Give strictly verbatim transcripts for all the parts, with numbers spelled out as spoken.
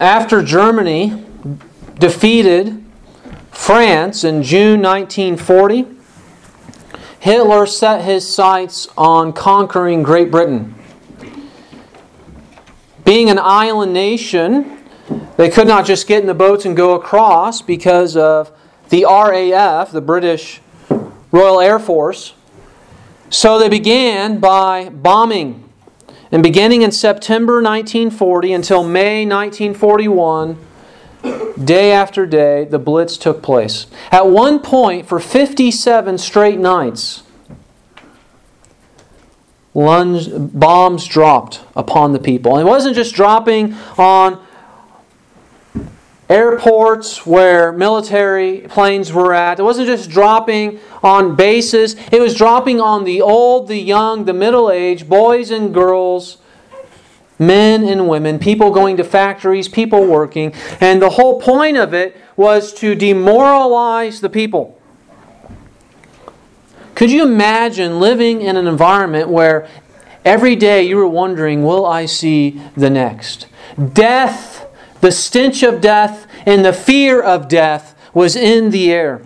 after Germany defeated France in June nineteen forty, Hitler set his sights on conquering Great Britain. Being an island nation, they could not just get in the boats and go across because of the R A F, the British Royal Air Force. So they began by bombing. And beginning in September nineteen forty until May nineteen forty-one, day after day, the Blitz took place. At one point, for fifty-seven straight nights, lunge, bombs dropped upon the people. And it wasn't just dropping on airports where military planes were at. It wasn't just dropping on bases. It was dropping on the old, the young, the middle-aged, boys and girls, men and women, people going to factories, people working. And the whole point of it was to demoralize the people. Could you imagine living in an environment where every day you were wondering, will I see the next? Death, the stench of death and the fear of death was in the air.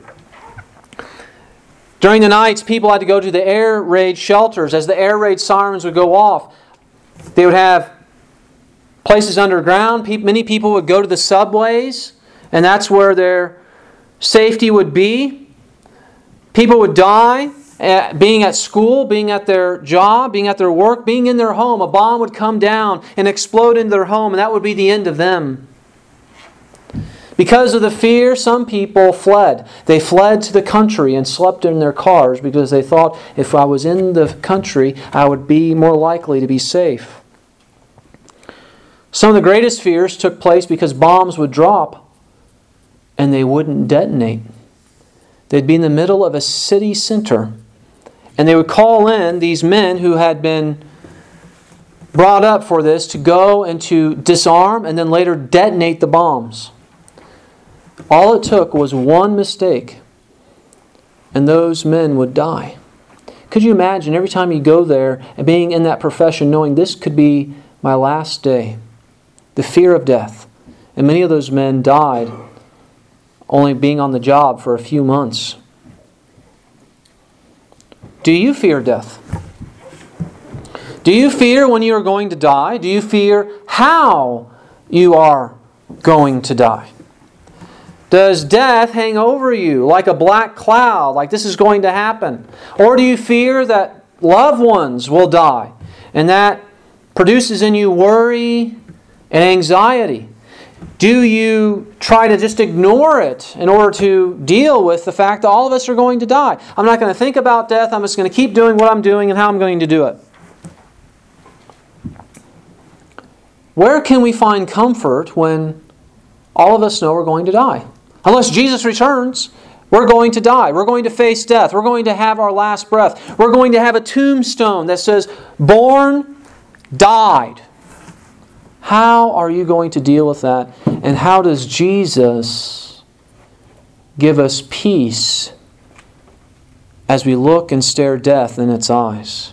During the nights, people had to go to the air raid shelters. As the air raid sirens would go off, they would have places underground. Many people would go to the subways, and that's where their safety would be. People would die being at school, being at their job, being at their work, being in their home. A bomb would come down and explode into their home, and that would be the end of them. Because of the fear, some people fled. They fled to the country and slept in their cars because they thought, if I was in the country, I would be more likely to be safe. Some of the greatest fears took place because bombs would drop and they wouldn't detonate. They'd be in the middle of a city center, and they would call in these men who had been brought up for this to go and to disarm and then later detonate the bombs. All it took was one mistake, and those men would die. Could you imagine every time you go there and being in that profession, knowing this could be my last day? The fear of death. And many of those men died only being on the job for a few months. Do you fear death? Do you fear when you are going to die? Do you fear how you are going to die? Does death hang over you like a black cloud, like this is going to happen? Or do you fear that loved ones will die, and that produces in you worry and anxiety? Do you try to just ignore it in order to deal with the fact that all of us are going to die? I'm not going to think about death. I'm just going to keep doing what I'm doing and how I'm going to do it. Where can we find comfort when all of us know we're going to die? Unless Jesus returns, we're going to die. We're going to face death. We're going to have our last breath. We're going to have a tombstone that says, born, died. How are you going to deal with that? And how does Jesus give us peace as we look and stare death in its eyes?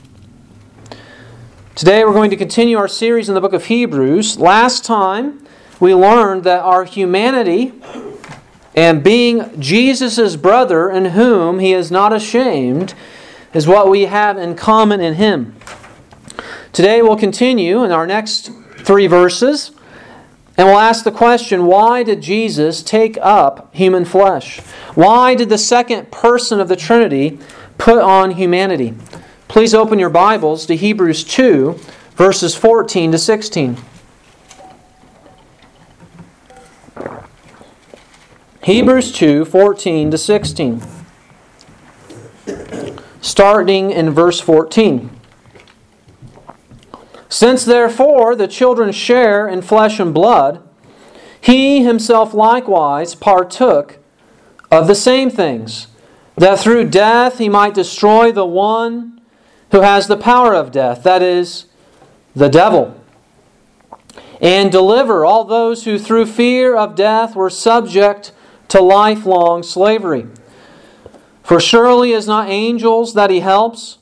Today we're going to continue our series in the book of Hebrews. Last time we learned that our humanity and being Jesus' brother in whom He is not ashamed is what we have in common in Him. Today we'll continue in our next three verses, and we'll ask the question, why did Jesus take up human flesh? Why did the second person of the Trinity put on humanity? Please open your Bibles to Hebrews two, verses fourteen to sixteen. Hebrews two, fourteen to sixteen. Starting in verse fourteen. Since therefore the children share in flesh and blood, He Himself likewise partook of the same things, that through death He might destroy the one who has the power of death, that is, the devil, and deliver all those who through fear of death were subject to lifelong slavery. For surely it is not angels that He helps,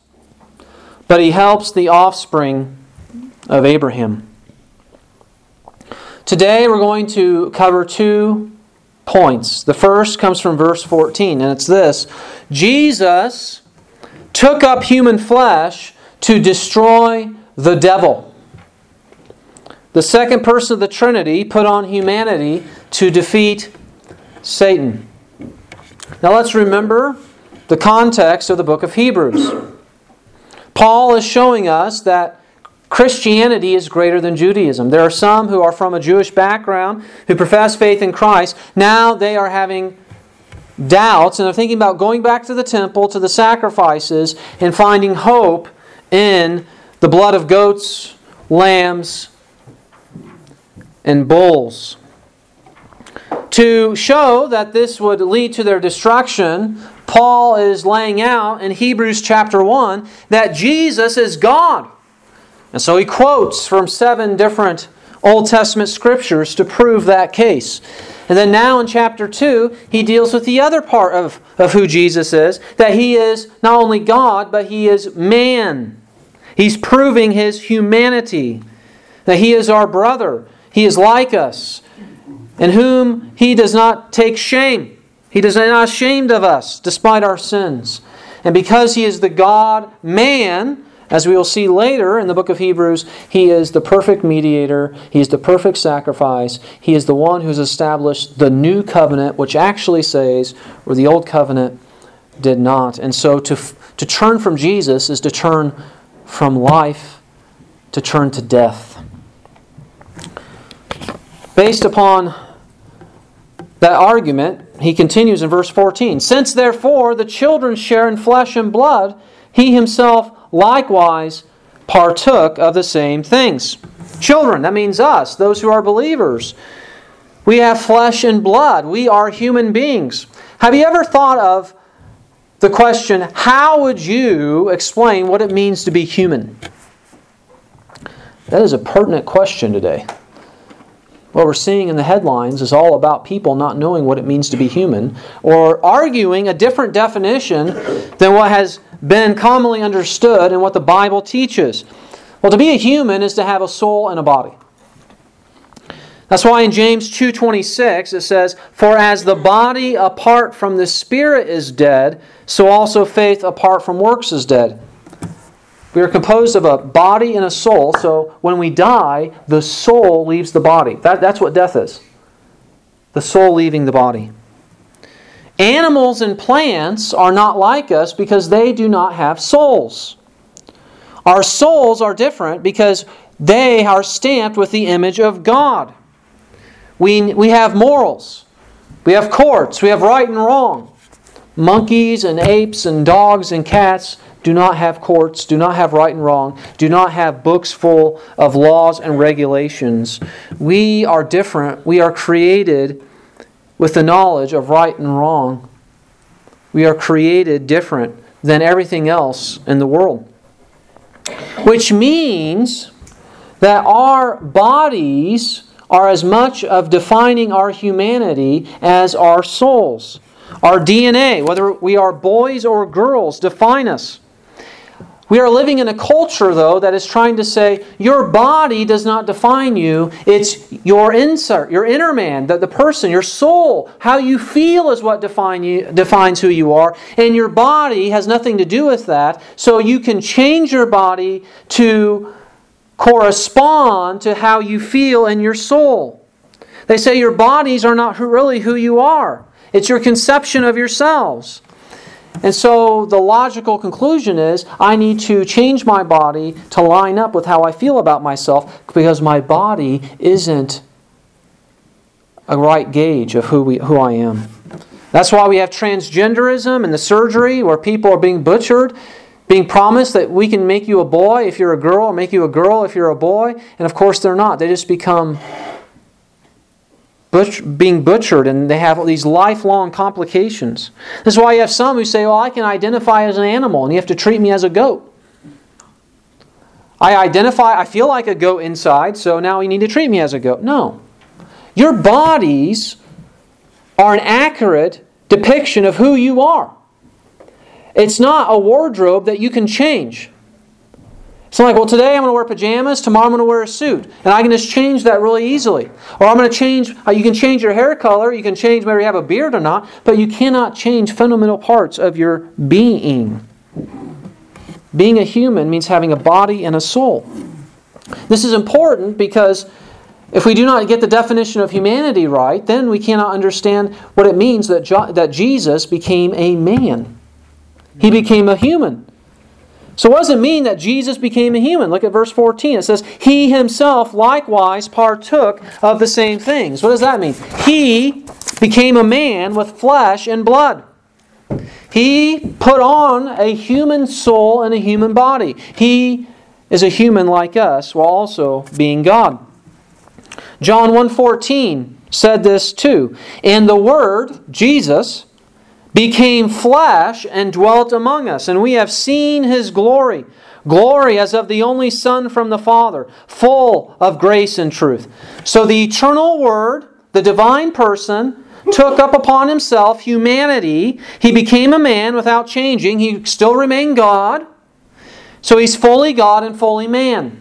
but He helps the offspring of Abraham. Today we're going to cover two points. The first comes from verse fourteen, and it's this: Jesus took up human flesh to destroy the devil. The second person of the Trinity put on humanity to defeat Satan. Now let's remember the context of the book of Hebrews. Paul is showing us that Christianity is greater than Judaism. There are some who are from a Jewish background who profess faith in Christ. Now they are having doubts and are thinking about going back to the temple, to the sacrifices, and finding hope in the blood of goats, lambs, and bulls. To show that this would lead to their destruction, Paul is laying out in Hebrews chapter one that Jesus is God. And so he quotes from seven different Old Testament scriptures to prove that case. And then now in chapter two, he deals with the other part of, of who Jesus is, that He is not only God, but He is man. He's proving His humanity, that He is our brother. He is like us, in whom He does not take shame. He is not ashamed of us, despite our sins. And because He is the God-man, as we will see later in the book of Hebrews, He is the perfect mediator. He is the perfect sacrifice. He is the one who has established the new covenant, which actually says, where the old covenant did not. And so to, to turn from Jesus is to turn from life, to turn to death. Based upon that argument, he continues in verse fourteen. Since therefore the children share in flesh and blood, He Himself likewise partook of the same things. Children, that means us, those who are believers. We have flesh and blood. We are human beings. Have you ever thought of the question, how would you explain what it means to be human? That is a pertinent question today. What we're seeing in the headlines is all about people not knowing what it means to be human, or arguing a different definition than what has been commonly understood and what the Bible teaches. Well, to be a human is to have a soul and a body. That's why in James two twenty-six it says, "For as the body apart from the spirit is dead, so also faith apart from works is dead." We are composed of a body and a soul, so when we die, the soul leaves the body. That, that's what death is. The soul leaving the body. Animals and plants are not like us because they do not have souls. Our souls are different because they are stamped with the image of God. We, we have morals. We have courts. We have right and wrong. Monkeys and apes and dogs and cats do not have courts, do not have right and wrong, do not have books full of laws and regulations. We are different. We are created with the knowledge of right and wrong. We are created different than everything else in the world. Which means that our bodies are as much of defining our humanity as our souls. Our D N A, whether we are boys or girls, define us. We are living in a culture, though, that is trying to say, your body does not define you. It's your insert, your inner man, the, the person, your soul. How you feel is what define you, defines who you are. And your body has nothing to do with that. So you can change your body to correspond to how you feel in your soul. They say your bodies are not really who you are. It's your conception of yourselves. And so the logical conclusion is, I need to change my body to line up with how I feel about myself because my body isn't a right gauge of who we, who I am. That's why we have transgenderism and the surgery where people are being butchered, being promised that we can make you a boy if you're a girl or make you a girl if you're a boy. And of course they're not. They just become Butch, being butchered, and they have these lifelong complications. This is why you have some who say, well, I can identify as an animal, and you have to treat me as a goat. I identify, I feel like a goat inside, so now you need to treat me as a goat. No. Your bodies are an accurate depiction of who you are. It's not a wardrobe that you can change. It's not like, well, today I'm going to wear pajamas, tomorrow I'm going to wear a suit. And I can just change that really easily. Or I'm going to change, you can change your hair color, you can change whether you have a beard or not, but you cannot change fundamental parts of your being. Being a human means having a body and a soul. This is important because if we do not get the definition of humanity right, then we cannot understand what it means that, Jo- that Jesus became a man. He became a human. So what does it mean that Jesus became a human? Look at verse fourteen. It says, He Himself likewise partook of the same things. What does that mean? He became a man with flesh and blood. He put on a human soul and a human body. He is a human like us while also being God. John one fourteen said this too. And the Word, Jesus, became flesh and dwelt among us. And we have seen His glory. Glory as of the only Son from the Father, full of grace and truth. So the eternal Word, the divine person, took up upon Himself humanity. He became a man without changing. He still remained God. So He's fully God and fully man.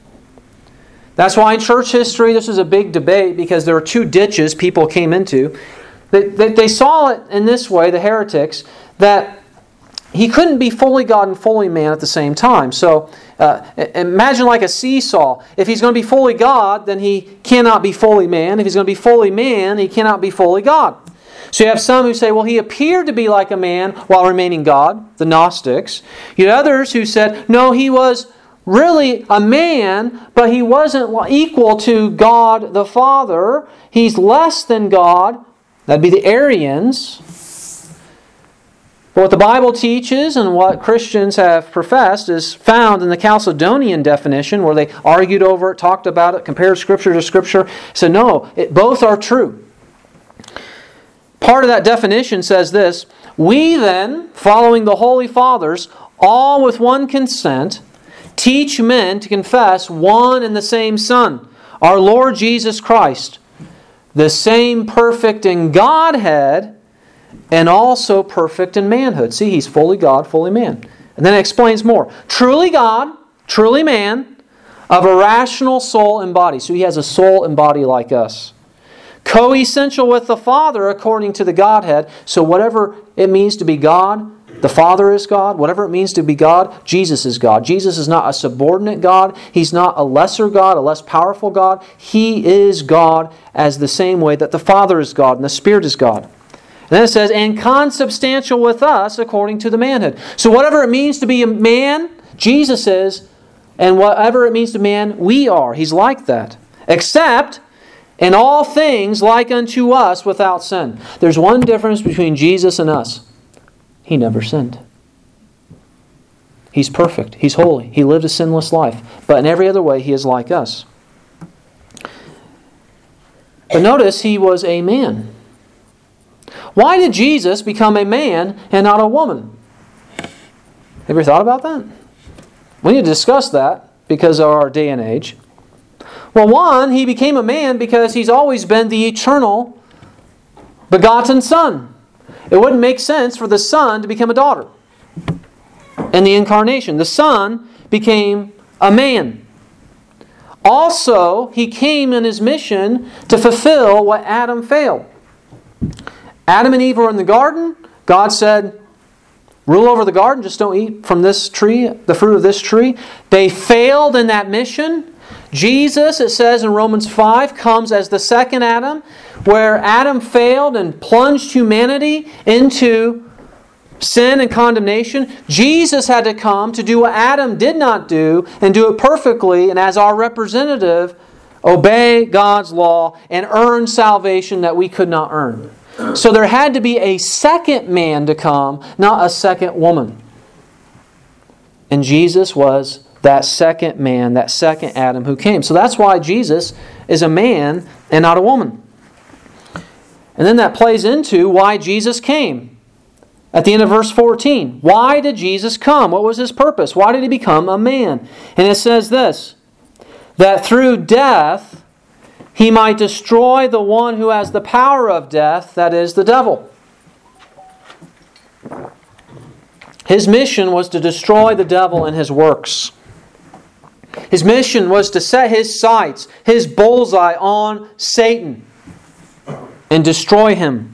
That's why in church history this is a big debate, because there are two ditches people came into. They, they, they saw it in this way, the heretics, that He couldn't be fully God and fully man at the same time. So uh, imagine like a seesaw. If He's going to be fully God, then He cannot be fully man. If He's going to be fully man, He cannot be fully God. So you have some who say, well, He appeared to be like a man while remaining God, the Gnostics. You have others who said, no, He was really a man, but He wasn't equal to God the Father. He's less than God. That'd be the Arians. But what the Bible teaches and what Christians have professed is found in the Chalcedonian definition, where they argued over it, talked about it, compared Scripture to Scripture. So no, it, both are true. Part of that definition says this: we then, following the Holy Fathers, all with one consent, teach men to confess one and the same Son, our Lord Jesus Christ, the same perfect in Godhead and also perfect in manhood. See, He's fully God, fully man. And then it explains more. Truly God, truly man, of a rational soul and body. So He has a soul and body like us. Co-essential with the Father according to the Godhead. So whatever it means to be God, the Father is God. Whatever it means to be God, Jesus is God. Jesus is not a subordinate God. He's not a lesser God, a less powerful God. He is God as the same way that the Father is God and the Spirit is God. And then it says, and consubstantial with us according to the manhood. So whatever it means to be a man, Jesus is, and whatever it means to man, we are. He's like that. Except in all things like unto us without sin. There's one difference between Jesus and us. He never sinned. He's perfect. He's holy. He lived a sinless life. But in every other way, He is like us. But notice He was a man. Why did Jesus become a man and not a woman? Have you ever thought about that? We need to discuss that because of our day and age. Well, one, He became a man because He's always been the eternal begotten Son. It wouldn't make sense for the Son to become a daughter. In the incarnation, the Son became a man. Also, He came in His mission to fulfill what Adam failed. Adam and Eve were in the garden. God said, rule over the garden, just don't eat from this tree, the fruit of this tree. They failed in that mission. Jesus, it says in Romans five, comes as the second Adam, where Adam failed and plunged humanity into sin and condemnation. Jesus had to come to do what Adam did not do and do it perfectly, and as our representative, obey God's law and earn salvation that we could not earn. So there had to be a second man to come, not a second woman. And Jesus was that second man, that second Adam who came. So that's why Jesus is a man and not a woman. And then that plays into why Jesus came. At the end of verse fourteen, why did Jesus come? What was His purpose? Why did He become a man? And it says this, that through death He might destroy the one who has the power of death, that is, the devil. His mission was to destroy the devil and his works. His mission was to set his sights, his bullseye on Satan and destroy him.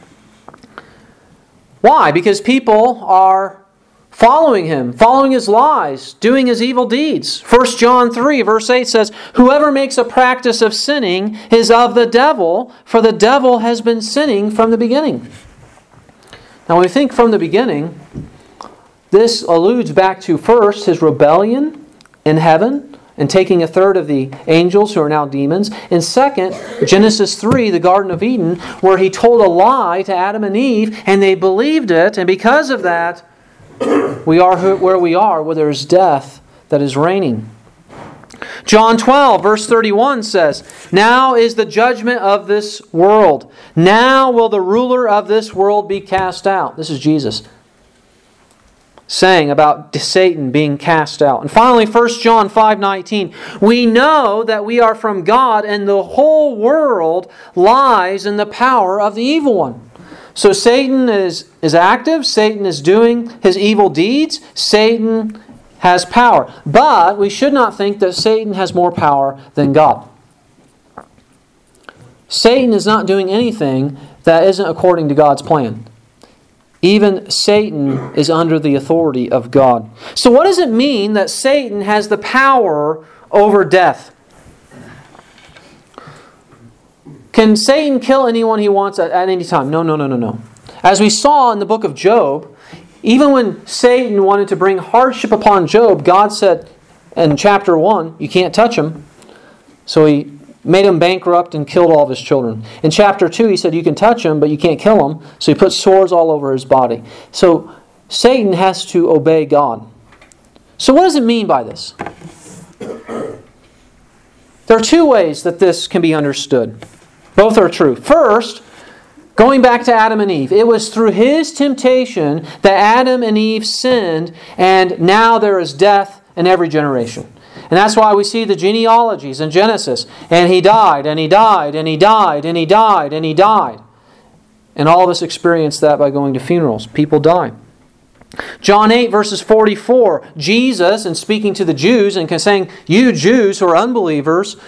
Why? Because people are following him, following his lies, doing his evil deeds. First John three verse eight says, "Whoever makes a practice of sinning is of the devil, for the devil has been sinning from the beginning." Now when we think from the beginning, this alludes back to first his rebellion in heaven and taking a third of the angels who are now demons. And second, Genesis three, the Garden of Eden, where he told a lie to Adam and Eve and they believed it. And because of that, we are where we are, where there is death that is reigning. John twelve, verse thirty-one says, "Now is the judgment of this world. Now will the ruler of this world be cast out." This is Jesus saying about Satan being cast out. And finally, First John five nineteen, "We know that we are from God, and the whole world lies in the power of the evil one." So Satan is, is active. Satan is doing his evil deeds. Satan has power. But we should not think that Satan has more power than God. Satan is not doing anything that isn't according to God's plan. Even Satan is under the authority of God. So what does it mean that Satan has the power over death? Can Satan kill anyone he wants at, at any time? No, no, no, no, no. As we saw in the book of Job, even when Satan wanted to bring hardship upon Job, God said in chapter one, you can't touch him. So he made him bankrupt and killed all of his children. In chapter two, he said you can touch him, but you can't kill him. So he put swords all over his body. So Satan has to obey God. So what does it mean by this? There are two ways that this can be understood. Both are true. First, going back to Adam and Eve, it was through his temptation that Adam and Eve sinned, and now there is death in every generation. And that's why we see the genealogies in Genesis. And he died, and he died, and he died, and he died, and he died. And all of us experience that by going to funerals. People die. John eight verses forty-four, Jesus, in speaking to the Jews and saying, "You Jews who are unbelievers,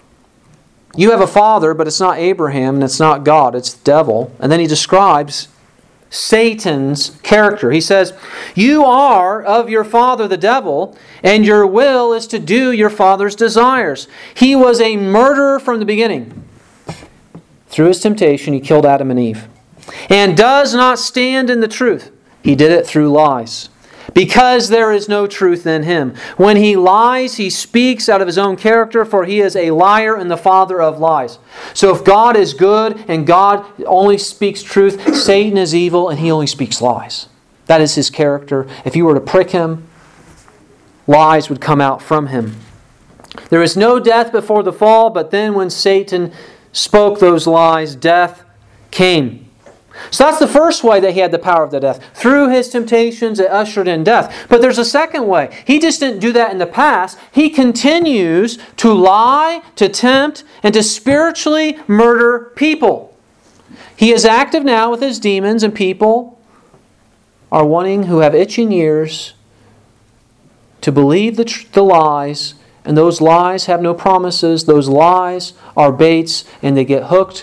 you have a father, but it's not Abraham, and it's not God, it's the devil." And then he describes Satan's character. He says, "You are of your father the devil, and your will is to do your father's desires. He was a murderer from the beginning." Through his temptation, he killed Adam and Eve. "And does not stand in the truth." He did it through lies. "Because there is no truth in him. When he lies, he speaks out of his own character, for he is a liar and the father of lies." So if God is good and God only speaks truth, Satan is evil and he only speaks lies. That is his character. If you were to prick him, lies would come out from him. There is no death before the fall, but then when Satan spoke those lies, death came. So that's the first way that he had the power of the death. Through his temptations, it ushered in death. But there's a second way. He just didn't do that in the past. He continues to lie, to tempt, and to spiritually murder people. He is active now with his demons, and people are wanting, who have itching ears, to believe the, tr- the lies, and those lies have no promises. Those lies are baits, and they get hooked,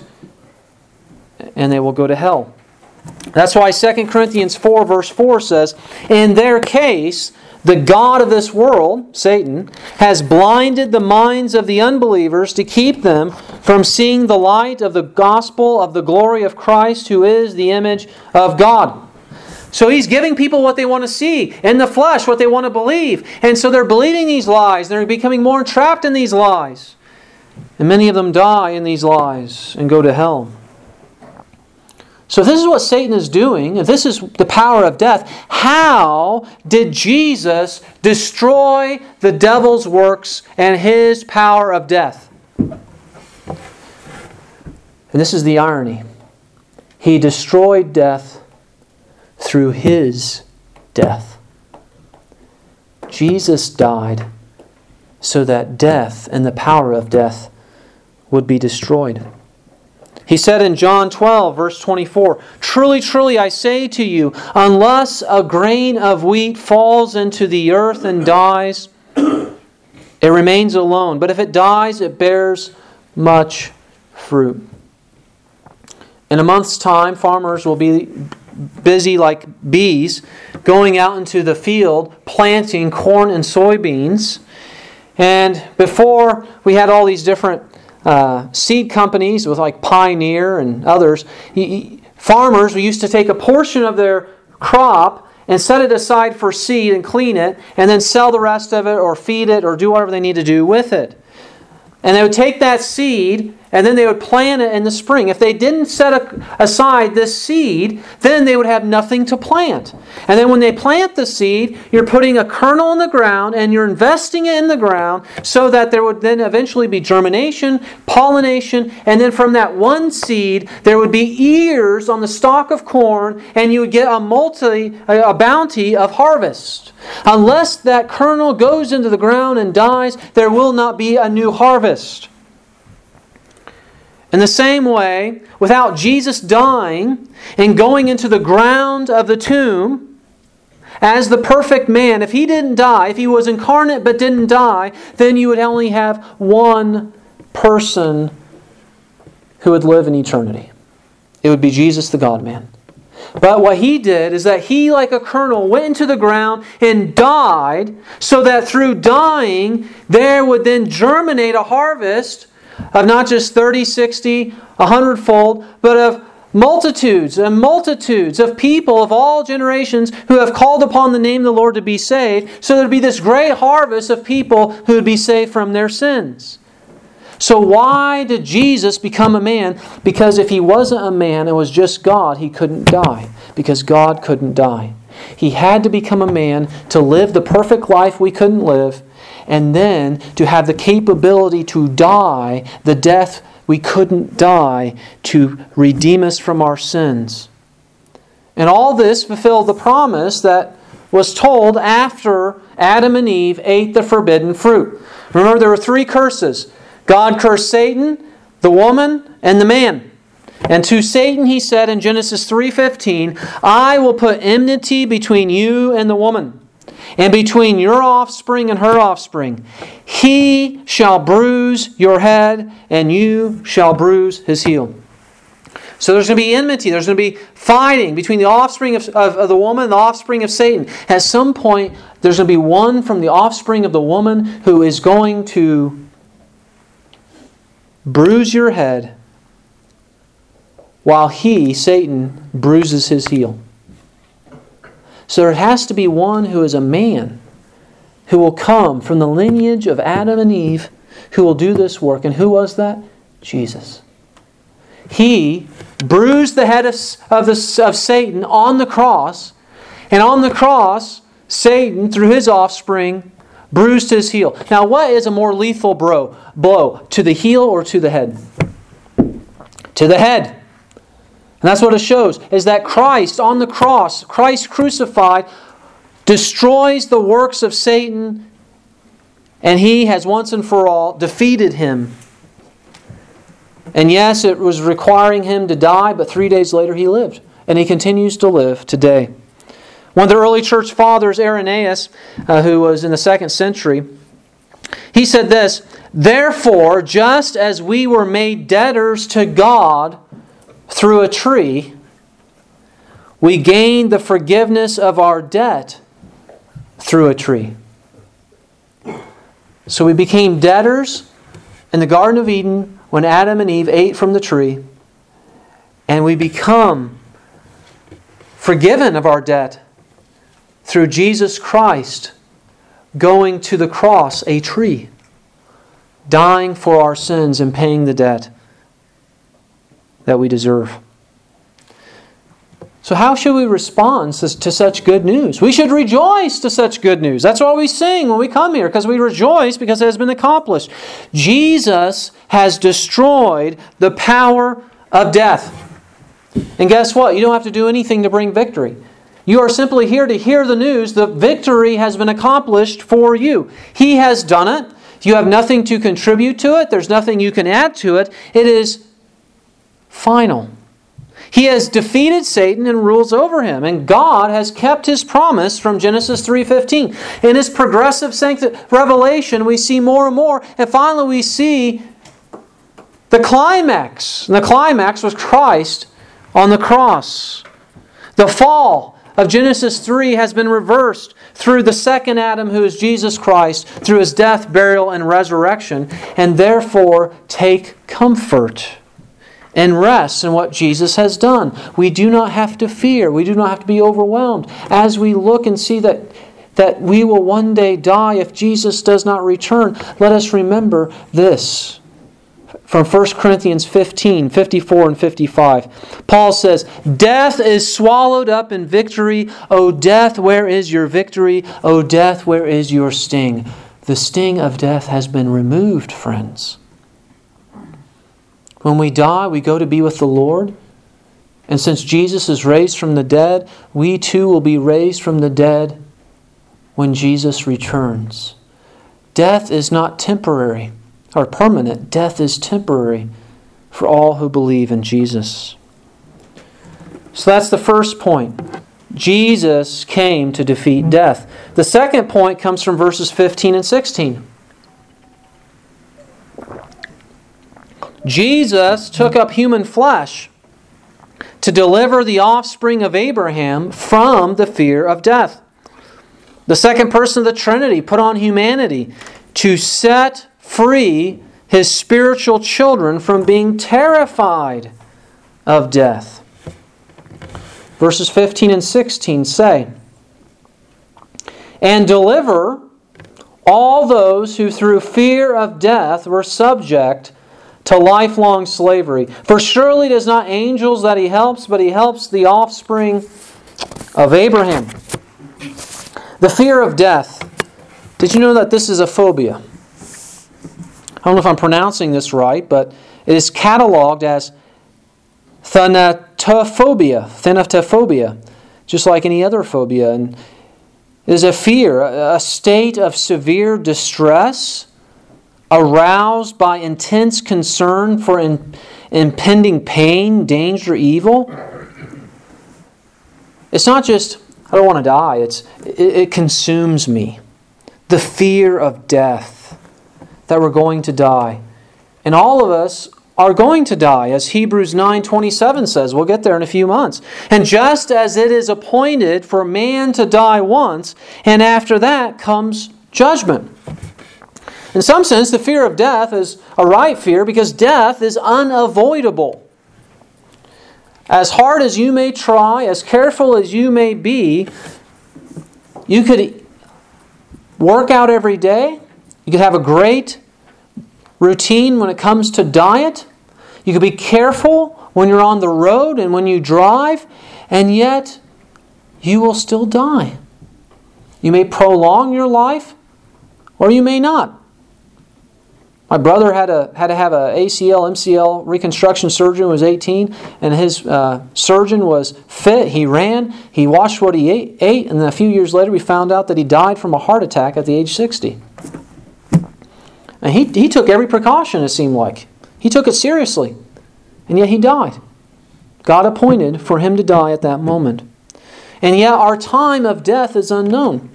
and they will go to hell. That's why Second Corinthians four verse four says, "In their case, the god of this world, Satan, has blinded the minds of the unbelievers to keep them from seeing the light of the gospel of the glory of Christ, who is the image of God." So he's giving people what they want to see, in the flesh, what they want to believe. And so they're believing these lies. They're becoming more entrapped in these lies. And many of them die in these lies and go to hell. So if this is what Satan is doing, if this is the power of death, how did Jesus destroy the devil's works and his power of death? And this is the irony. He destroyed death through his death. Jesus died so that death and the power of death would be destroyed. He said in John twelve, verse twenty-four, "Truly, truly, I say to you, unless a grain of wheat falls into the earth and dies, It remains alone. But if it dies, it bears much fruit. In a month's time, farmers will be busy like bees, going out into the field, planting corn and soybeans. And before we had all these different uh, seed companies with like Pioneer and others, farmers used to take a portion of their crop and set it aside for seed and clean it, and then sell the rest of it or feed it or do whatever they need to do with it. And they would take that seed and then they would plant it in the spring. If they didn't set a, aside this seed, then they would have nothing to plant. And then when they plant the seed, you're putting a kernel in the ground and you're investing it in the ground so that there would then eventually be germination, pollination, and then from that one seed, there would be ears on the stalk of corn, and you would get a multi, a bounty of harvest. Unless that kernel goes into the ground and dies, there will not be a new harvest. In the same way, without Jesus dying and going into the ground of the tomb as the perfect man, if He didn't die, if He was incarnate but didn't die, then you would only have one person who would live in eternity. It would be Jesus the God-man. But what He did is that He, like a kernel, went into the ground and died so that through dying there would then germinate a harvest of not just thirty, sixty, a hundredfold, but of multitudes and multitudes of people of all generations who have called upon the name of the Lord to be saved. So there would be this great harvest of people who would be saved from their sins. So why did Jesus become a man? Because if He wasn't a man and was just God, He couldn't die. Because God couldn't die. He had to become a man to live the perfect life we couldn't live, and then to have the capability to die the death we couldn't die, to redeem us from our sins. And all this fulfilled the promise that was told after Adam and Eve ate the forbidden fruit. Remember, there were three curses. God cursed Satan, the woman, and the man. And to Satan He said in Genesis three fifteen, I will put enmity between you and the woman, and between your offspring and her offspring. He shall bruise your head, and you shall bruise his heel. So there's going to be enmity. There's going to be fighting between the offspring of, of, of the woman and the offspring of Satan. At some point, there's going to be one from the offspring of the woman who is going to bruise your head, while he, Satan, bruises his heel. So there has to be one who is a man who will come from the lineage of Adam and Eve who will do this work. And who was that? Jesus. He bruised the head of, of, the, of Satan on the cross. And on the cross, Satan, through his offspring, bruised his heel. Now, what is a more lethal bro, blow? To the heel or to the head? To the head. And that's what it shows, is that Christ on the cross, Christ crucified, destroys the works of Satan, and He has once and for all defeated him. And yes, it was requiring Him to die, but three days later He lived. And He continues to live today. One of the early church fathers, Irenaeus, uh, who was in the second century, he said this, therefore, just as we were made debtors to God through a tree, we gained the forgiveness of our debt through a tree. So we became debtors in the Garden of Eden when Adam and Eve ate from the tree, and we become forgiven of our debt through Jesus Christ going to the cross, a tree, dying for our sins and paying the debt that we deserve. So how should we respond to such good news? We should rejoice to such good news. That's what we sing when we come here, because we rejoice because it has been accomplished. Jesus has destroyed the power of death. And guess what? You don't have to do anything to bring victory. You are simply here to hear the news. The victory has been accomplished for you. He has done it. You have nothing to contribute to it. There's nothing you can add to it. It is final. He has defeated Satan and rules over him. And God has kept His promise from Genesis three fifteen. In His progressive sancti- revelation, we see more and more. And finally we see the climax. And the climax was Christ on the cross. The fall of Genesis three has been reversed through the second Adam, who is Jesus Christ, through His death, burial, and resurrection. And therefore, take comfort and rest in what Jesus has done. We do not have to fear. We do not have to be overwhelmed. As we look and see that, that we will one day die if Jesus does not return, let us remember this. From First Corinthians fifteen, fifty-four and fifty-five. Paul says, "Death is swallowed up in victory. O death, where is your victory? O death, where is your sting?" The sting of death has been removed, friends. When we die, we go to be with the Lord. And since Jesus is raised from the dead, we too will be raised from the dead when Jesus returns. Death is not temporary or permanent. Death is temporary for all who believe in Jesus. So that's the first point. Jesus came to defeat death. The second point comes from verses fifteen and sixteen. Jesus took up human flesh to deliver the offspring of Abraham from the fear of death. The second person of the Trinity put on humanity to set free His spiritual children from being terrified of death. Verses fifteen and sixteen say, "And deliver all those who through fear of death were subject to lifelong slavery. For surely it is not angels that He helps, but He helps the offspring of Abraham." The fear of death. Did you know that this is a phobia? I don't know if I'm pronouncing this right, but it is cataloged as thanatophobia, thanatophobia, just like any other phobia. And it is a fear, a state of severe distress aroused by intense concern for in, impending pain, danger, evil. It's not just, I don't want to die. It's it, it consumes me. The fear of death, that we're going to die. And all of us are going to die, as Hebrews nine twenty-seven says. We'll get there in a few months. "And just as it is appointed for man to die once, and after that comes judgment." In some sense, the fear of death is a right fear because death is unavoidable. As hard as you may try, as careful as you may be, you could work out every day. You could have a great routine when it comes to diet. You could be careful when you're on the road and when you drive, and yet you will still die. You may prolong your life, or you may not. My brother had a had to have a A C L, M C L reconstruction surgery when he was eighteen, and his uh, surgeon was fit. He ran, he watched what he ate, ate, and then a few years later we found out that he died from a heart attack at the age sixty. And he, he took every precaution, it seemed like. He took it seriously, and yet he died. God appointed for him to die at that moment. And yet our time of death is unknown.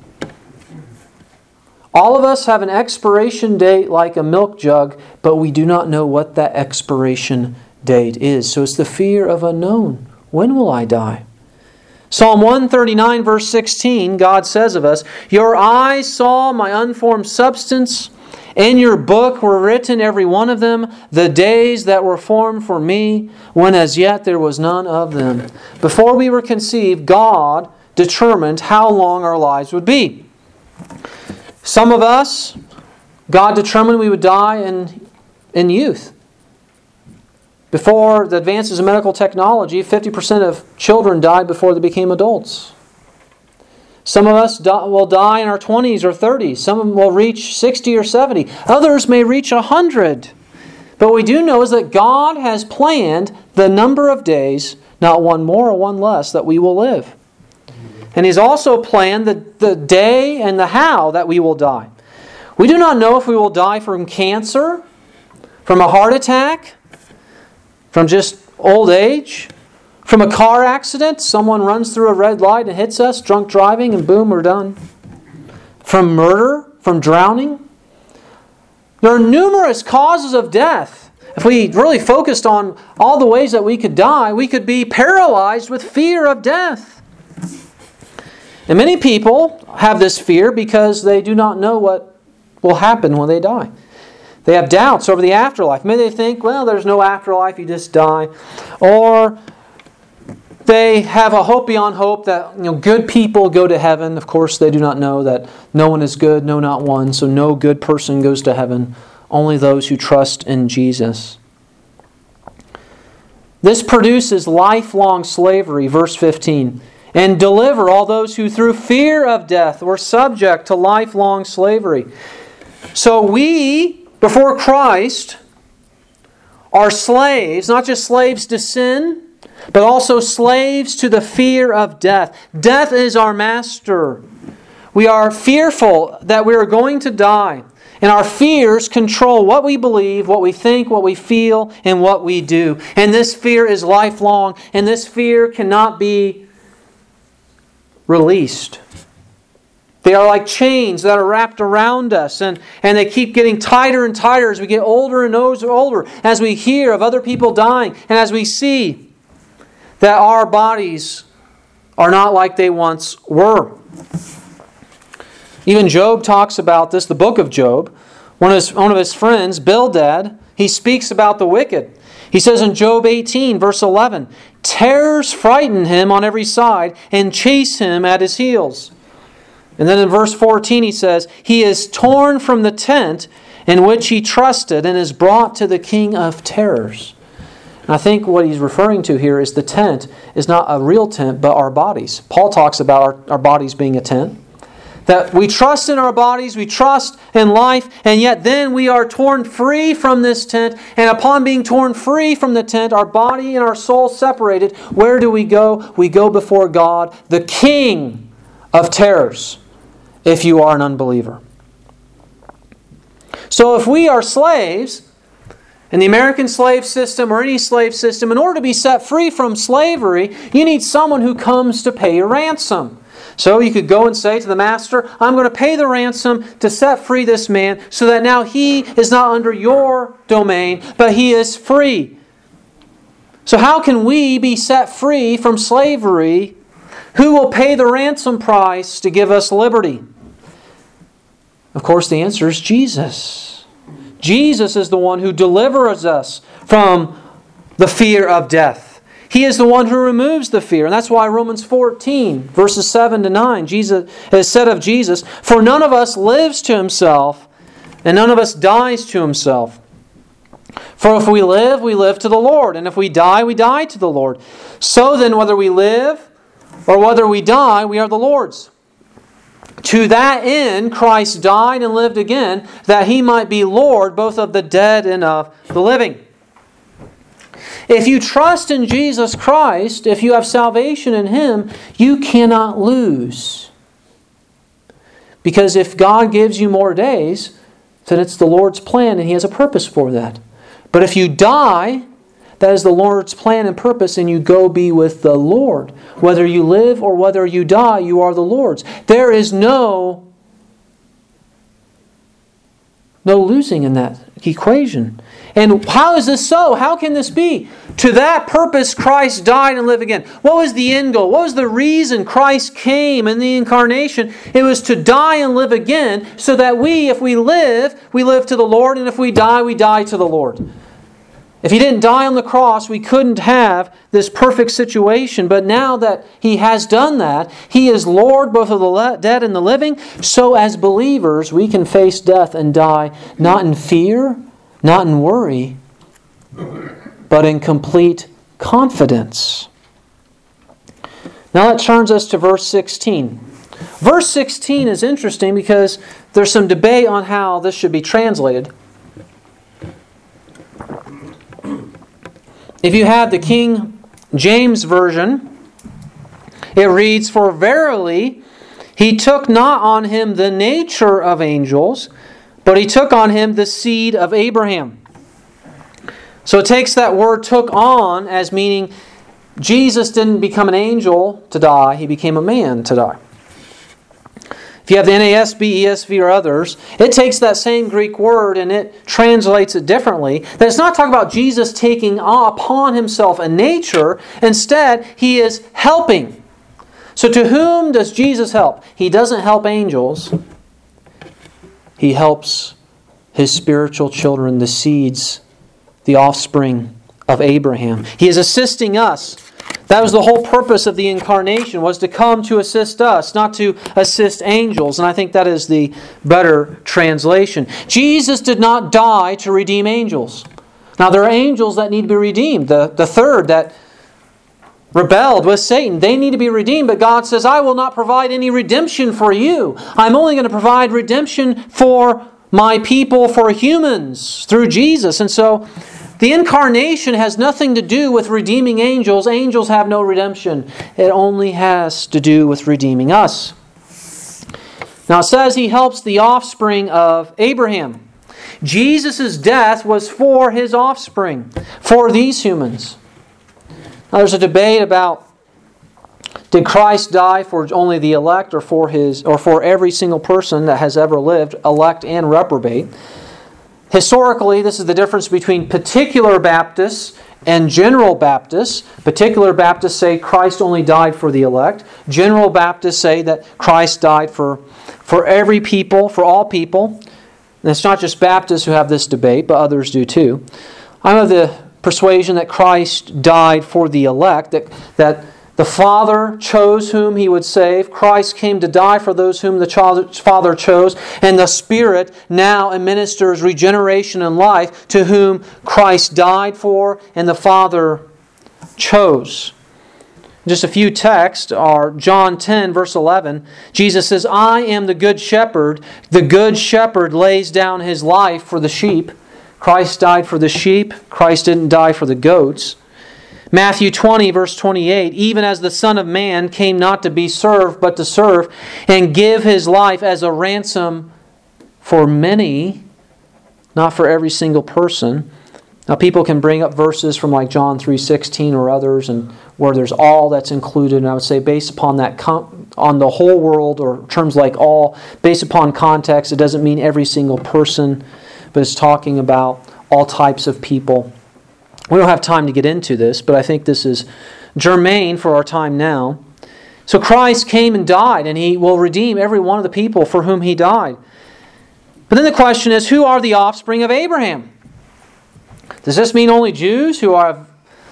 All of us have an expiration date like a milk jug, but we do not know what that expiration date is. So it's the fear of unknown. When will I die? Psalm one thirty-nine verse sixteen, God says of us, "Your eyes saw my unformed substance. In your book were written every one of them, the days that were formed for me, when as yet there was none of them." Before we were conceived, God determined how long our lives would be. Some of us, God determined we would die in, in youth. Before the advances in medical technology, fifty percent of children died before they became adults. Some of us will die in our twenties or thirties. Some will reach sixty or seventy. Others may reach one hundred. But what we do know is that God has planned the number of days, not one more or one less, that we will live. And He's also planned the, the day and the how that we will die. We do not know if we will die from cancer, from a heart attack, from just old age, From a car accident, someone runs through a red light and hits us, drunk driving, and boom, we're done. From murder, from drowning. There are numerous causes of death. If we really focused on all the ways that we could die, we could be paralyzed with fear of death. And many people have this fear because they do not know what will happen when they die. They have doubts over the afterlife. Maybe they think, well, there's no afterlife, you just die. Or they have a hope beyond hope that you know good people go to heaven. Of course, they do not know that no one is good, no, not one. So no good person goes to heaven. Only those who trust in Jesus. This produces lifelong slavery, verse fifteen. And deliver all those who through fear of death were subject to lifelong slavery. So we, before Christ, are slaves, not just slaves to sin, but also slaves to the fear of death. Death is our master. We are fearful that we are going to die. And our fears control what we believe, what we think, what we feel, and what we do. And this fear is lifelong. And this fear cannot be released. They are like chains that are wrapped around us, and, and they keep getting tighter and tighter as we get older and older, as we hear of other people dying, and as we see that our bodies are not like they once were. Even Job talks about this, the book of Job. One of his, one of his friends, Bildad, he speaks about the wicked. He says in Job eighteen, verse eleven, terrors frighten him on every side and chase him at his heels. And then in verse fourteen he says, he is torn from the tent in which he trusted and is brought to the king of terrors. And I think what he's referring to here is the tent is not a real tent, but our bodies. Paul talks about our, our bodies being a tent. That we trust in our bodies, we trust in life, and yet then we are torn free from this tent. And upon being torn free from the tent, our body and our soul separated, where do we go? We go before God, the King of terrors, if you are an unbeliever. So if we are slaves, in the American slave system or any slave system, in order to be set free from slavery, you need someone who comes to pay a ransom. So you could go and say to the master, I'm going to pay the ransom to set free this man so that now he is not under your domain, but he is free. So how can we be set free from slavery? Who will pay the ransom price to give us liberty? Of course, the answer is Jesus. Jesus is the one who delivers us from the fear of death. He is the one who removes the fear. And that's why Romans fourteen, verses seven to nine, Jesus has said of Jesus, for none of us lives to himself, and none of us dies to himself. For if we live, we live to the Lord. And if we die, we die to the Lord. So then, whether we live or whether we die, we are the Lord's. To that end, Christ died and lived again, that He might be Lord both of the dead and of the living. If you trust in Jesus Christ, if you have salvation in Him, you cannot lose. Because if God gives you more days, then it's the Lord's plan and He has a purpose for that. But if you die, that is the Lord's plan and purpose, and you go be with the Lord. Whether you live or whether you die, you are the Lord's. There is no, no losing in that equation. And how is this so? How can this be? To that purpose Christ died and lived again. What was the end goal? What was the reason Christ came in the incarnation? It was to die and live again, so that we, if we live, we live to the Lord, and if we die, we die to the Lord. If He didn't die on the cross, we couldn't have this perfect situation. But now that He has done that, He is Lord both of the dead and the living. So as believers, we can face death and die not in fear, not in worry, but in complete confidence. Now that turns us to verse sixteen. Verse sixteen is interesting because there's some debate on how this should be translated. If you have the King James Version, it reads, for verily He took not on Him the nature of angels, but He took on Him the seed of Abraham. So it takes that word took on as meaning Jesus didn't become an angel to die, He became a man to die. If you have the N A S B, E S V, or others, it takes that same Greek word and it translates it differently. That it's not talking about Jesus taking upon Himself a nature. Instead, He is helping. So to whom does Jesus help? He doesn't help angels. He helps His spiritual children, the seeds, the offspring of Abraham. He is assisting us. That was the whole purpose of the incarnation, was to come to assist us, not to assist angels. And I think that is the better translation. Jesus did not die to redeem angels. Now there are angels that need to be redeemed. The, the third that rebelled with Satan, they need to be redeemed. But God says, I will not provide any redemption for you. I'm only going to provide redemption for my people, for humans, through Jesus. And so the incarnation has nothing to do with redeeming angels. Angels have no redemption. It only has to do with redeeming us. Now it says He helps the offspring of Abraham. Jesus' death was for His offspring, for these humans. Now there's a debate about, did Christ die for only the elect or for his or for every single person that has ever lived, elect and reprobate? Historically, this is the difference between particular Baptists and general Baptists. Particular Baptists say Christ only died for the elect. General Baptists say that Christ died for, for every people, for all people. And it's not just Baptists who have this debate, but others do too. I'm of the persuasion that Christ died for the elect, that, that the Father chose whom He would save. Christ came to die for those whom the Father chose. And the Spirit now administers regeneration and life to whom Christ died for and the Father chose. Just a few texts are John ten, verse eleven. Jesus says, I am the good shepherd. The good shepherd lays down his life for the sheep. Christ died for the sheep. Christ didn't die for the goats. Matthew twenty, verse twenty-eight, even as the Son of Man came not to be served, but to serve, and give His life as a ransom for many, not for every single person. Now people can bring up verses from like John three sixteen or others, and where there's all that's included. And I would say based upon that, on the whole world, or terms like all, based upon context, it doesn't mean every single person, but it's talking about all types of people. We don't have time to get into this, but I think this is germane for our time now. So Christ came and died, and He will redeem every one of the people for whom He died. But then the question is, who are the offspring of Abraham? Does this mean only Jews who are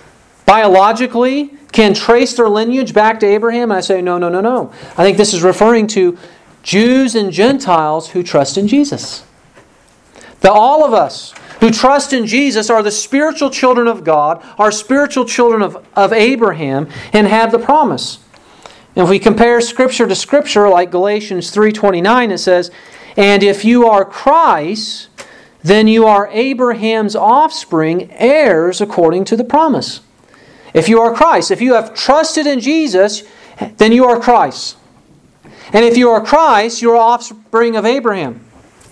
biologically can trace their lineage back to Abraham? And I say, no, no, no, no. I think this is referring to Jews and Gentiles who trust in Jesus. That all of us who trust in Jesus are the spiritual children of God, are spiritual children of, of Abraham, and have the promise. And if we compare Scripture to Scripture, like Galatians three twenty-nine, it says, and if you are Christ, then you are Abraham's offspring, heirs according to the promise. If you are Christ, if you have trusted in Jesus, then you are Christ. And if you are Christ, you are offspring of Abraham.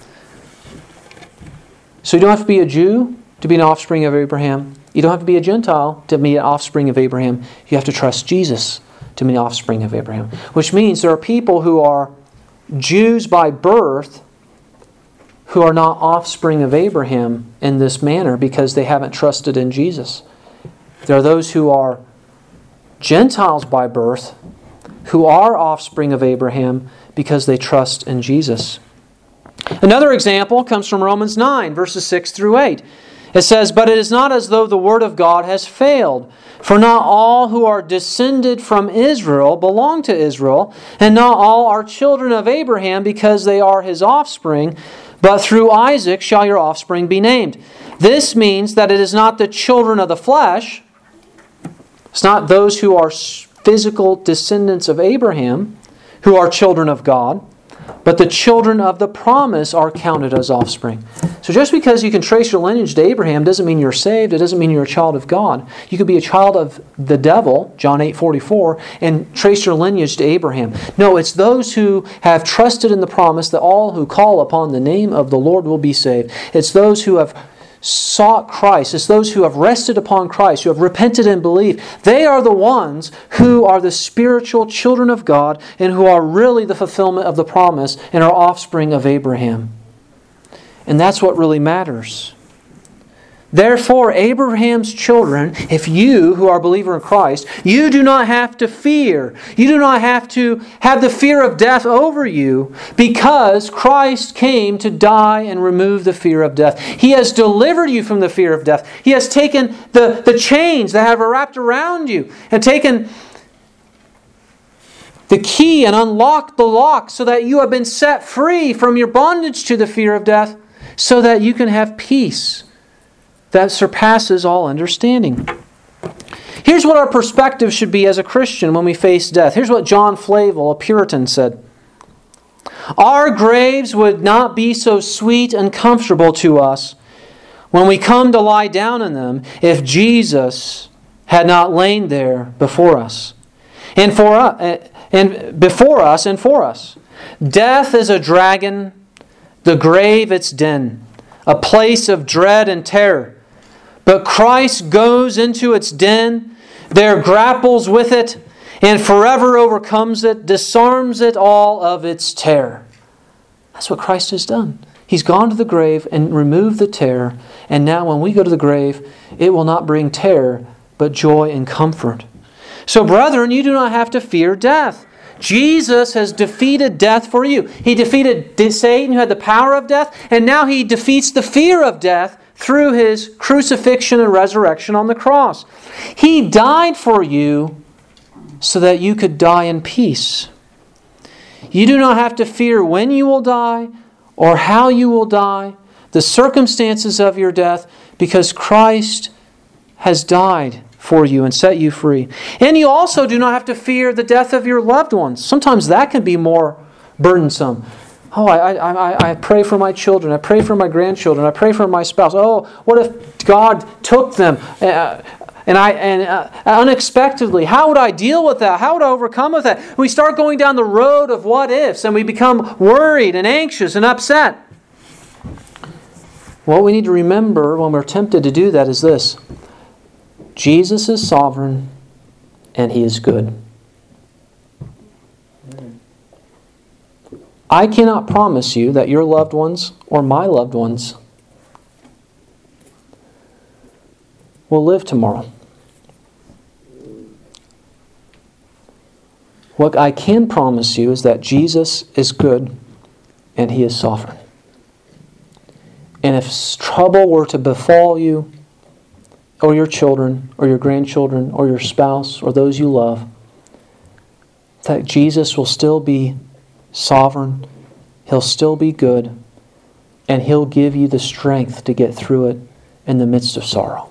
So you don't have to be a Jew to be an offspring of Abraham. You don't have to be a Gentile to be an offspring of Abraham. You have to trust Jesus to be an offspring of Abraham. Which means there are people who are Jews by birth who are not offspring of Abraham in this manner because they haven't trusted in Jesus. There are those who are Gentiles by birth who are offspring of Abraham because they trust in Jesus. Another example comes from Romans nine, verses six through eight. It says, but it is not as though the word of God has failed. For not all who are descended from Israel belong to Israel, and not all are children of Abraham because they are his offspring, but through Isaac shall your offspring be named. This means that it is not the children of the flesh. It's not those who are physical descendants of Abraham who are children of God, but the children of the promise are counted as offspring. So just because you can trace your lineage to Abraham doesn't mean you're saved. It doesn't mean you're a child of God. You could be a child of the devil, John eight forty-four, and trace your lineage to Abraham. No, it's those who have trusted in the promise that all who call upon the name of the Lord will be saved. It's those who have sought Christ, it's those who have rested upon Christ, who have repented and believed, they are the ones who are the spiritual children of God and who are really the fulfillment of the promise and are offspring of Abraham. And that's what really matters. Therefore, Abraham's children, if you who are a believer in Christ, you do not have to fear. You do not have to have the fear of death over you because Christ came to die and remove the fear of death. He has delivered you from the fear of death. He has taken the, the chains that have wrapped around you and taken the key and unlocked the lock so that you have been set free from your bondage to the fear of death so that you can have peace that surpasses all understanding. Here's what our perspective should be as a Christian when we face death. Here's what John Flavel, a Puritan, said. Our graves would not be so sweet and comfortable to us when we come to lie down in them if Jesus had not lain there before us. And for us, and before us and for us. Death is a dragon, the grave its den, a place of dread and terror. But Christ goes into its den, there grapples with it, and forever overcomes it, disarms it all of its terror. That's what Christ has done. He's gone to the grave and removed the terror, and now when we go to the grave, it will not bring terror, but joy and comfort. So brethren, you do not have to fear death. Jesus has defeated death for you. He defeated Satan, who had the power of death, and now He defeats the fear of death through His crucifixion and resurrection on the cross. He died for you so that you could die in peace. You do not have to fear when you will die or how you will die, the circumstances of your death, because Christ has died for you and set you free. And you also do not have to fear the death of your loved ones. Sometimes that can be more burdensome. Oh, I, I, I pray for my children. I pray for my grandchildren. I pray for my spouse. Oh, what if God took them uh, and I and uh, unexpectedly? How would I deal with that? How would I overcome with that? We start going down the road of what ifs and we become worried and anxious and upset. What we need to remember when we're tempted to do that is this. Jesus is sovereign and He is good. I cannot promise you that your loved ones or my loved ones will live tomorrow. What I can promise you is that Jesus is good and He is sovereign. And if trouble were to befall you, or your children, or your grandchildren, or your spouse, or those you love, that Jesus will still be sovereign, He'll still be good, and He'll give you the strength to get through it in the midst of sorrow.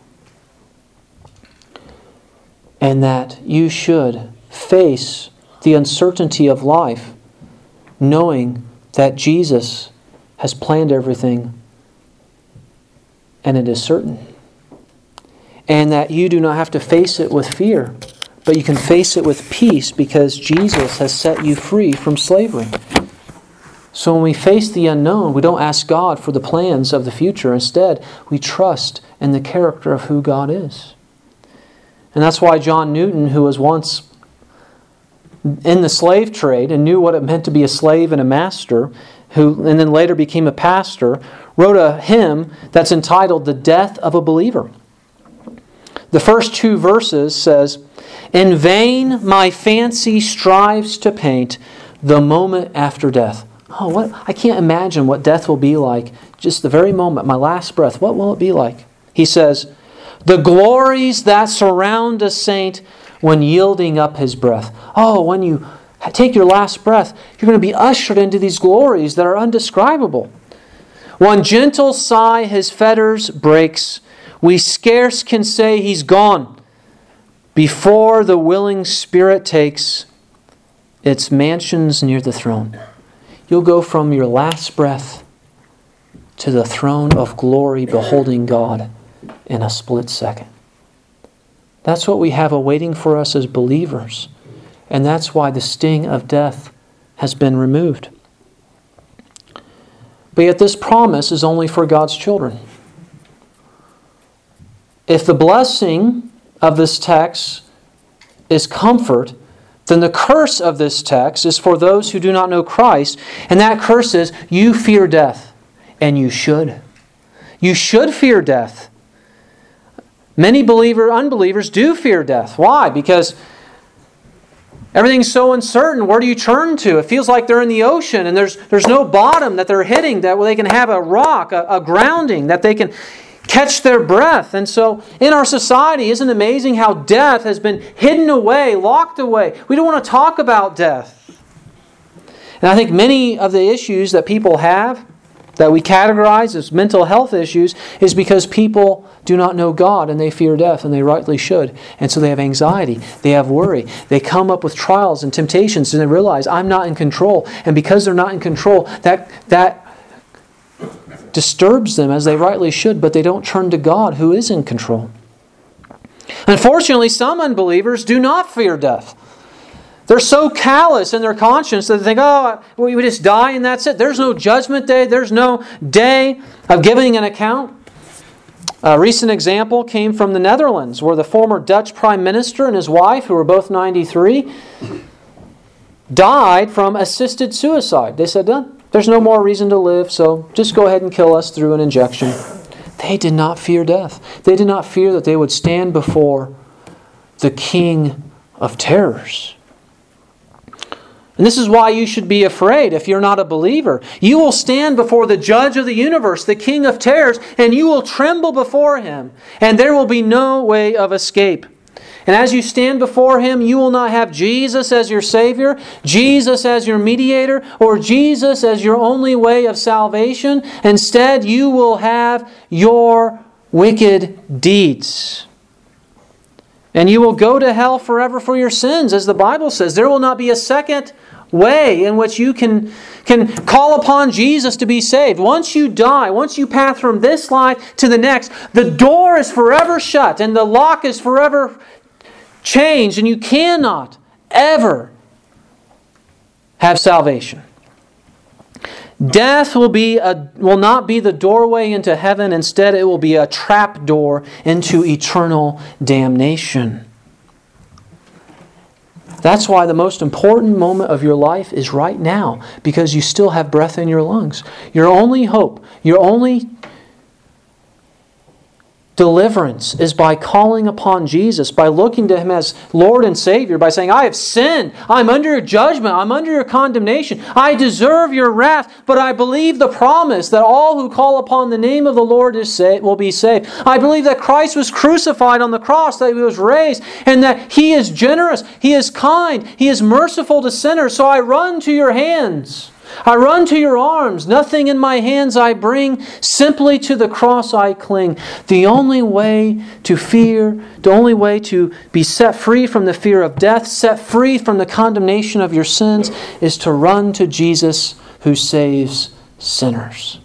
And that you should face the uncertainty of life knowing that Jesus has planned everything and it is certain. And that you do not have to face it with fear, but you can face it with peace because Jesus has set you free from slavery. So when we face the unknown, we don't ask God for the plans of the future. Instead, we trust in the character of who God is. And that's why John Newton, who was once in the slave trade and knew what it meant to be a slave and a master, who and then later became a pastor, wrote a hymn that's entitled "The Death of a Believer." The first two verses says, "In vain my fancy strives to paint the moment after death." Oh, what I can't imagine what death will be like. Just the very moment, my last breath. What will it be like? He says, "The glories that surround a saint when yielding up his breath." Oh, when you take your last breath, you're going to be ushered into these glories that are undescribable. "One gentle sigh his fetters breaks. We scarce can say he's gone before the willing spirit takes its mansions near the throne." You'll go from your last breath to the throne of glory beholding God in a split second. That's what we have awaiting for us as believers. And that's why the sting of death has been removed. But yet this promise is only for God's children. if the blessing of this text is comfort, then the curse of this text is for those who do not know Christ. And that curse is, you fear death. And you should. You should fear death. Many believer, unbelievers do fear death. Why? Because everything's so uncertain. Where do you turn to? It feels like they're in the ocean and there's, there's no bottom that they're hitting, that they can have a rock, a, a grounding, that they can catch their breath. And so in our society, isn't it amazing how death has been hidden away, locked away? We don't want to talk about death. And I think many of the issues that people have, that we categorize as mental health issues, is because people do not know God and they fear death, and they rightly should. And so they have anxiety, they have worry, they come up with trials and temptations, and they realize, I'm not in control. And because they're not in control, that that disturbs them, as they rightly should, but they don't turn to God who is in control. Unfortunately, some unbelievers do not fear death. They're so callous in their conscience that they think, oh, we just die and that's it. There's no judgment day. There's no day of giving an account. A recent example came from the Netherlands, where the former Dutch Prime Minister and his wife, who were both ninety-three, died from assisted suicide. They said, there's no more reason to live, so just go ahead and kill us through an injection. They did not fear death. They did not fear that they would stand before the King of Terrors. And this is why you should be afraid if you're not a believer. You will stand before the Judge of the universe, the King of Terrors, and you will tremble before Him. And there will be no way of escape. And as you stand before Him, you will not have Jesus as your Savior, Jesus as your mediator, or Jesus as your only way of salvation. Instead, you will have your wicked deeds. And you will go to hell forever for your sins, as the Bible says. There will not be a second way in which you can, can call upon Jesus to be saved. Once you die, once you pass from this life to the next, the door is forever shut and the lock is forever changed, and you cannot ever have salvation. Death will be a, will not be the doorway into heaven. Instead, it will be a trap door into eternal damnation. That's why the most important moment of your life is right now, because you still have breath in your lungs. Your only hope, your only deliverance is by calling upon Jesus, by looking to Him as Lord and Savior, by saying, I have sinned, I'm under your judgment, I'm under your condemnation, I deserve your wrath, but I believe the promise that all who call upon the name of the Lord is saved, will be saved. I believe that Christ was crucified on the cross, that He was raised, and that He is generous, He is kind, He is merciful to sinners, so I run to your hands. I run to your arms. Nothing in my hands I bring. Simply to the cross I cling. The only way to fear, the only way to be set free from the fear of death, set free from the condemnation of your sins, is to run to Jesus who saves sinners.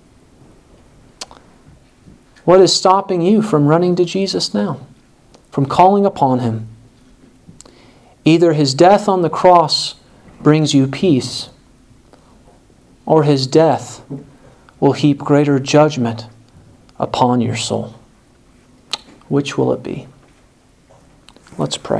What is stopping you from running to Jesus now? From calling upon Him? Either His death on the cross brings you peace, or His death will heap greater judgment upon your soul. Which will it be? Let's pray.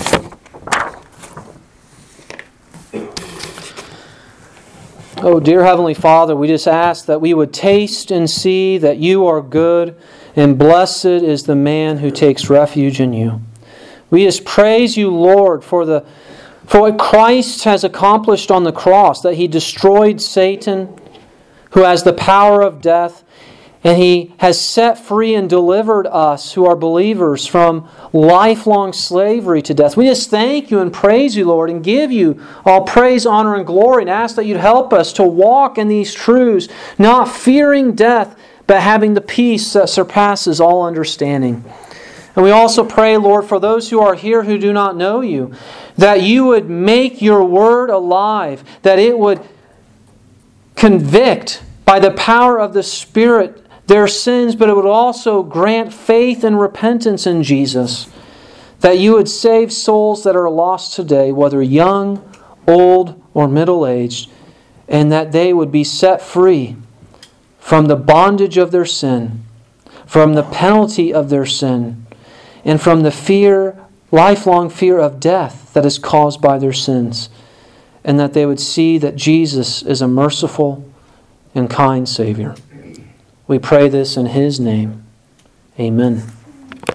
Oh, dear Heavenly Father, we just ask that we would taste and see that You are good, and blessed is the man who takes refuge in You. We just praise You, Lord, for the For what Christ has accomplished on the cross, that He destroyed Satan, who has the power of death, and He has set free and delivered us, who are believers, from lifelong slavery to death. We just thank You and praise You, Lord, and give You all praise, honor, and glory, and ask that You'd help us to walk in these truths, not fearing death, but having the peace that surpasses all understanding. And we also pray, Lord, for those who are here who do not know You, that You would make Your Word alive, that it would convict by the power of the Spirit their sins, but it would also grant faith and repentance in Jesus, that You would save souls that are lost today, whether young, old, or middle-aged, and that they would be set free from the bondage of their sin, from the penalty of their sin, and from the fear, lifelong fear of death that is caused by their sins, and that they would see that Jesus is a merciful and kind Savior. We pray this in His name. Amen.